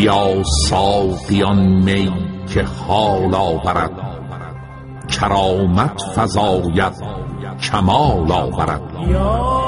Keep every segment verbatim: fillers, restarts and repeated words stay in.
بیا ساقیان می که حال آورد، کرامت فزاید کمال آورد. یا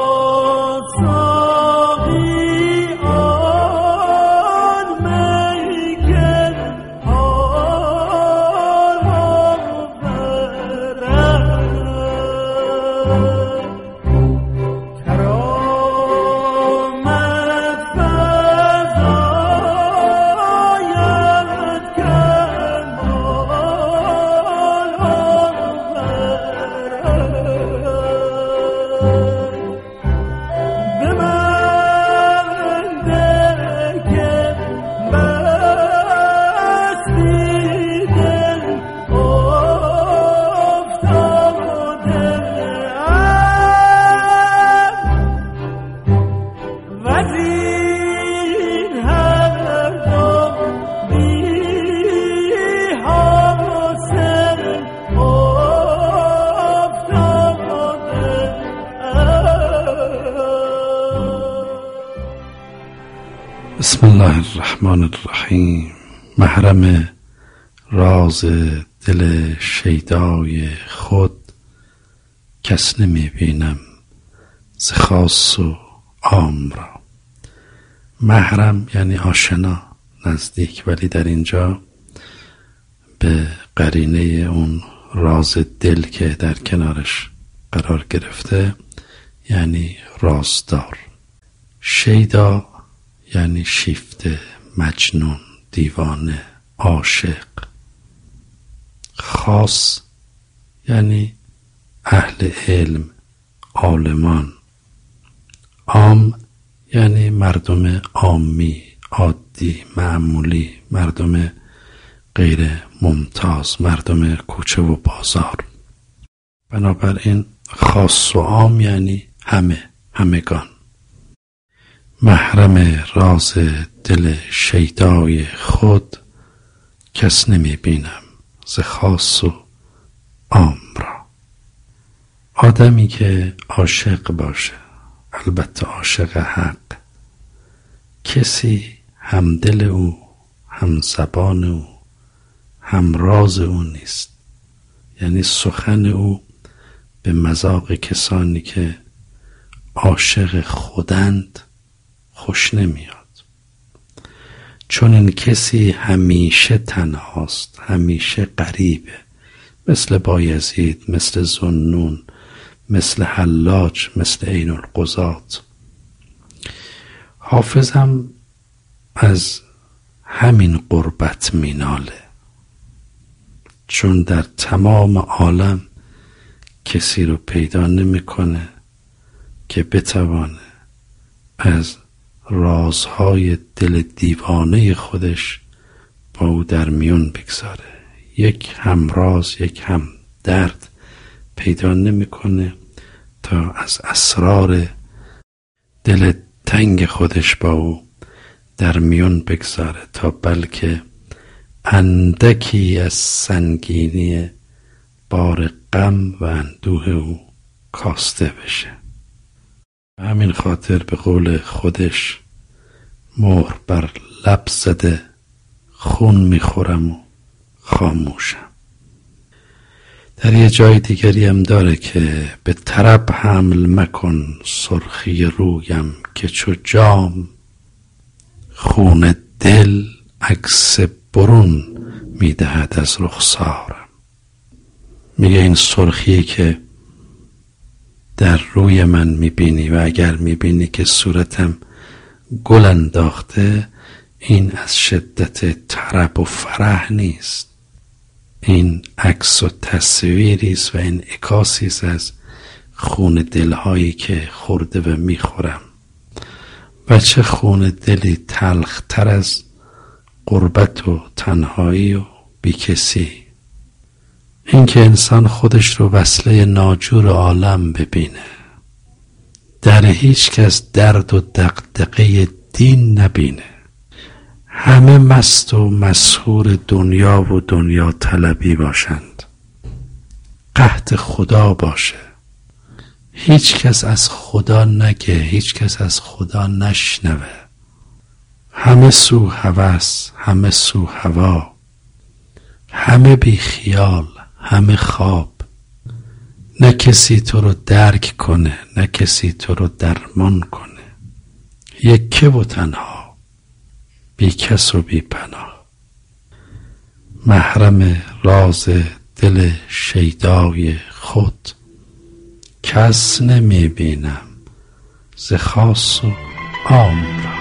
بسم الله الرحمن الرحیم. محرم راز دل شیدای خود کس نمی بینم ز خاص و عام را. محرم یعنی آشنا، نزدیک، ولی در اینجا به قرینه اون راز دل که در کنارش قرار گرفته یعنی رازدار. شیدا یعنی شیفته، مجنون، دیوانه، عاشق. خاص یعنی اهل علم، عالمان. عام یعنی مردم عامی، عادی، معمولی، مردم غیر ممتاز، مردم کوچه و بازار. بنابراین خاص و عام یعنی همه، همگان. محرم راز دل شیدای خود کس نمی بینم ز خاص و عام را. آدمی که عاشق باشه، البته عاشق حق، کسی هم دل او، هم زبان او، هم راز او نیست. یعنی سخن او به مذاق کسانی که عاشق خودند خوش نمیاد، چون این کسی همیشه تنهاست، همیشه غریبه، مثل بایزید، مثل ذوالنون، مثل حلاج، مثل عین القضات. حافظم از همین غربت میناله، چون در تمام عالم کسی رو پیدا نمیکنه که بتوانه از رازهای دل دیوانه خودش با او در میون بگذاره. یک همراز، یک هم درد پیدا نمیکنه تا از اسرار دل تنگ خودش با او در میون بگذاره، تا بلکه اندکی از سنگینی بار غم و اندوه او کاسته بشه. همین خاطر به قول خودش مهر بر لب زده، خون میخورم و خاموشم. در یه جای دیگری هم داره که به طرب حمل مکن سرخی رویم، که چو جام خون دل عکس برون میدهد از رخسارم. میگه این سرخی که در روی من میبینی و اگر میبینی که صورتم گل انداخته، این از شدت طرب و فرح نیست، این عکس و تصویری است و انعکاسی است از خون دلهایی که خورده و میخورم. و چه خون دلی تلختر از غربت و تنهایی و بیکسی. این که انسان خودش رو وصله ناجور عالم ببینه، در هیچ کس درد و دغدغه دین نبینه، همه مست و مسحور دنیا و دنیا طلبی باشند، قحط خدا باشه، هیچ کس از خدا نگه، هیچ کس از خدا نشنوه، همه سو هوس، همه سو هوا، همه بی خیال، همه خواب. نه کسی تو رو درک کنه، نه کسی تو رو درمان کنه. یکه و تنها، بی کس و بی پناه. محرم راز دل شیدای خود، کس نمی بینم ز خاص و عام را.